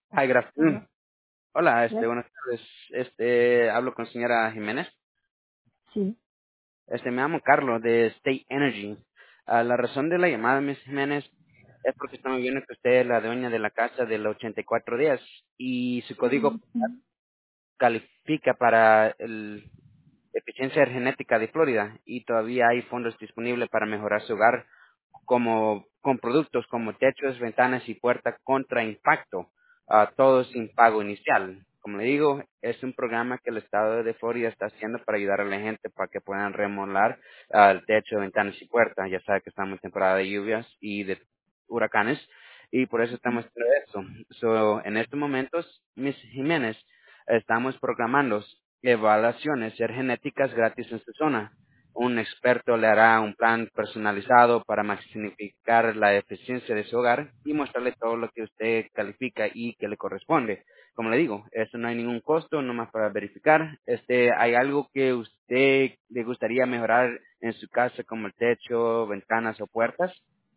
Hi, good afternoon. Hola. Hola, Yes. buenas tardes. Hablo con señora Jiménez. Sí. Me llamo Carlos de State Energy. La razón de la llamada, Miss Jiménez, es porque estamos viendo que usted es la dueña de la casa del 8410 y su código Mm, mm. califica para el eficiencia genética de Florida y todavía hay fondos disponibles para mejorar su hogar como con productos como techos, ventanas y puertas contra impacto, todo sin pago inicial. Como le digo, es un programa que el estado de Florida está haciendo para ayudar a la gente para que puedan remodelar el techo, ventanas y puertas. Ya sabe que estamos en temporada de lluvias y de huracanes y por eso estamos haciendo eso. En estos momentos, Miss Jiménez, estamos programando evaluaciones genéticas gratis en su zona. Un experto le hará un plan personalizado para maximizar la eficiencia de su hogar y mostrarle todo lo que usted califica y que le corresponde. Como le digo, esto no hay ningún costo, nomás para verificar. ¿Hay algo que usted le gustaría mejorar en su casa, como el techo, ventanas o puertas?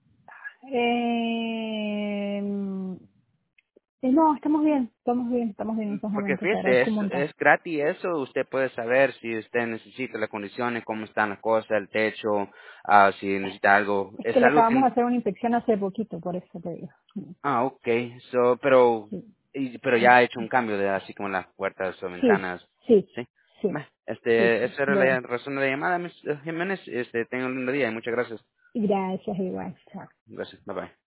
Eh, no, estamos bien en estos Porque momentos, te fíjese, agradezco un montón. es gratis eso, usted puede saber si usted necesita las condiciones, cómo están las cosas, el techo, si necesita algo. Es que Es le algo acabamos que de hacer una inspección hace poquito, por eso te digo. okay. Sí, Pero ya ha hecho un cambio de así como las puertas o sí, ventanas, sí, ¿sí? sí, Bueno, sí, sí. esa era Bueno, la razón de la llamada, Miss Jiménez. Tenga un lindo día y muchas gracias. gracias igual. Chao. Gracias, bye bye.